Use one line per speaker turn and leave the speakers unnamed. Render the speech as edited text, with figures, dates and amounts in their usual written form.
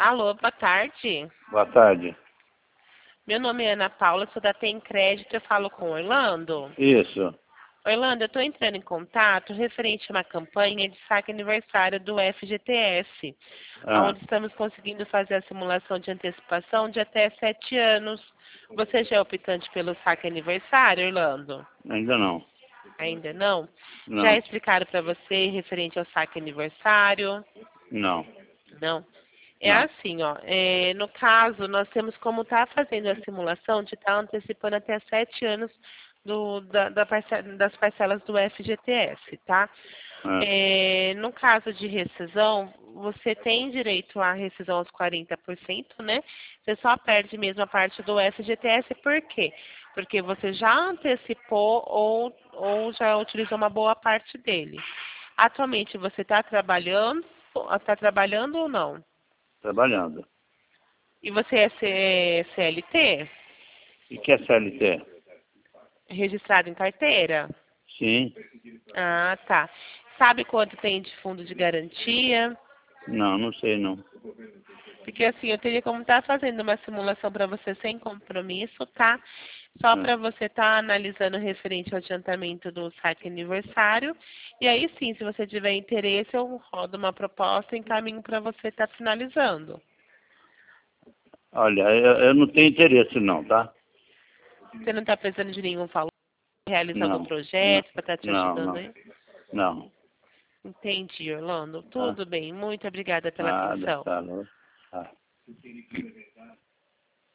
Alô, boa tarde.
Boa tarde.
Meu nome é Ana Paula, sou da Tem Crédito, eu falo com o Orlando.
Isso.
Orlando, eu estou entrando em contato referente a uma campanha de saque aniversário do FGTS, onde estamos conseguindo fazer a simulação de antecipação de até 7 anos. Você já é optante pelo saque aniversário, Orlando?
Ainda não.
Ainda não?
Não.
Já explicaram para você referente ao saque aniversário?
Não.
Não? É
Não.
assim, ó, no caso, nós temos como estar fazendo a simulação de estar antecipando até 7 anos das parcelas do FGTS, tá? No caso de rescisão, você tem direito à rescisão aos 40%, né? Você só perde mesmo a parte do FGTS, por quê? Porque você já antecipou ou já utilizou uma boa parte dele. Atualmente, você está trabalhando ou não?
Trabalhando.
E você é CLT?
E que é CLT?
Registrado em carteira?
Sim.
Ah, tá. Sabe quanto tem de fundo de garantia?
Não, não sei não.
Porque assim, eu teria como estar fazendo uma simulação para você sem compromisso, tá? Só para você estar analisando referente ao adiantamento do saque aniversário. E aí sim, se você tiver interesse, eu rodo uma proposta e encaminho para você estar finalizando.
Olha, eu não tenho interesse não, tá?
Você não está precisando de nenhum valor, realizar algum
Não. Não.
projeto para estar te
Não,
ajudando
não.
aí?
Não.
Entendi, Orlando.
Tá?
Tudo bem. Muito obrigada pela
Nada,
atenção.
tá. Tá.